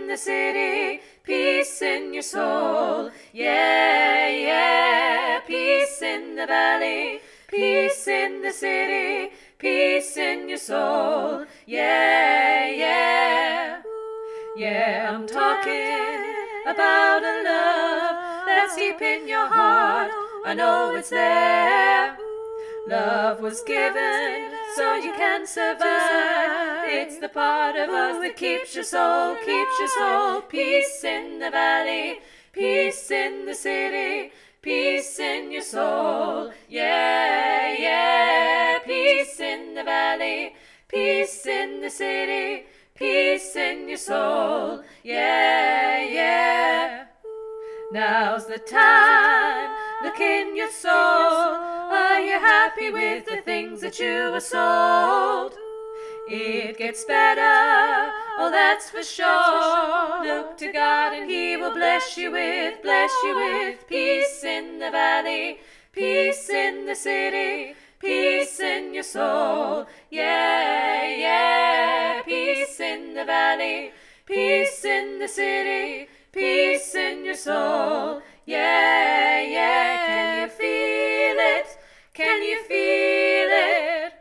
the city, peace in your soul. Yeah, yeah, peace in the valley, peace in the city, peace in your soul. Yeah, yeah. Yeah, I'm talking about a love that's deep in your heart. I know it's there. Love was given so you can survive. It's the part of us that keeps your soul, keeps your soul. Peace in the valley, peace in the city, peace in your soul. Yeah, yeah, peace in the valley, peace in the city, peace in your soul. Yeah, yeah. Now's the time, look in your soul. Are you happy with the things that you were sold? It gets better, oh that's for sure. Look to God and He will bless you with peace in the valley, peace in the city, peace in your soul. Yeah, yeah, peace in the valley, peace in the city, peace in your soul. Yeah, yeah, can you feel it? Can you feel it?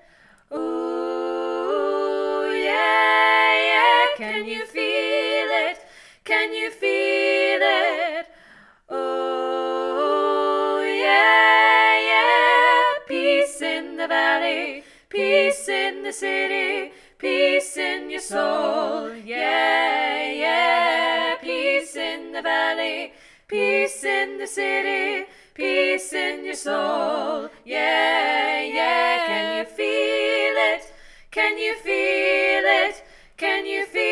Ooh, yeah, yeah, can you feel it? Can you feel it? Oh, yeah, yeah, peace in the valley, peace in the city, peace in your soul. Yeah, yeah, peace in the valley, peace in the city, peace in your soul. Yeah, yeah, can you feel it? Can you feel it? Can you feel it?